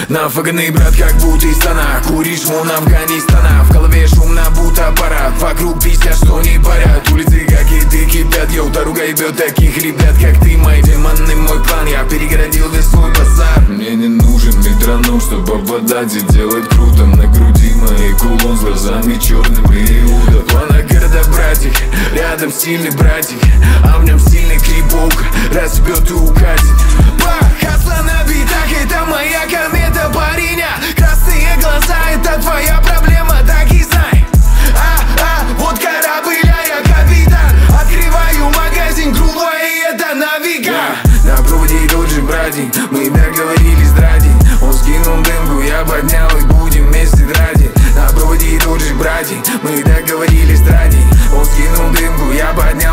Нафаганный брат, как будто из стана. Куришь вон Афганистана. В голове шумно, будто аппарат. Вокруг пиздят, что не парят. Улицы, как и ты, кипят. Йоу, дорога ебет таких ребят, как ты. Мои демоны, мой план. Я перегородил весь свой базар. Мне не нужен метроном, чтобы обладать и делать круто. На груди моей кулон с глазами черными Иуда. Плана города, братик, рядом сильный братик, а в нем сильный крибок, разбьет и укатит. Хасла на битах, это моя комета, париня. Красные глаза, это твоя проблема, так и знай. Вот корабль, а я капитан. Открываю магазин, грубо, и это на века. На проводе тот же братик, мы договорились драти. Он скинул дымку, я поднял и будем вместе драти. На проводе тот же братик, мы договорились драти. Он скинул дымку, я поднял.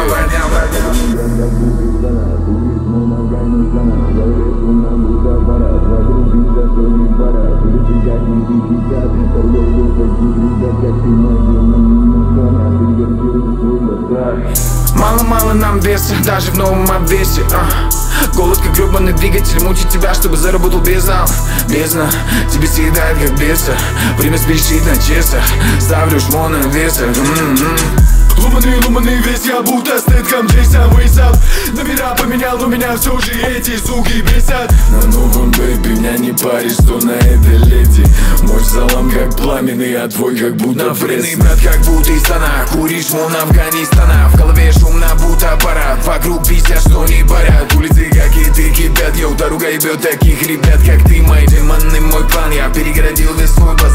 Мало-мало нам веса, даже в новом обвесе. Голод как гребаный двигатель, мучит тебя, чтобы заработал бездна. Тебе съедает как беса. Время спешит на часах, ставлю шмон на весах. Ломаный весь, я будто Стэтком, Джейсон Уэйсап. Номера поменял, но меня все же эти суки бесят. На новом бэйби меня не паришь, что на этой леди. Мой салам как пламенный, а твой как будто Нафренный брат, как будто из стана. Куришь вон Афганистана. В голове шумно, будто аппарат. Вокруг пиздят, что не парят. Улицы, как и ты, кипят. Йоу, дорога ебет таких ребят, как ты. Мои демоны, мой план. Я перегородил весь свой базар.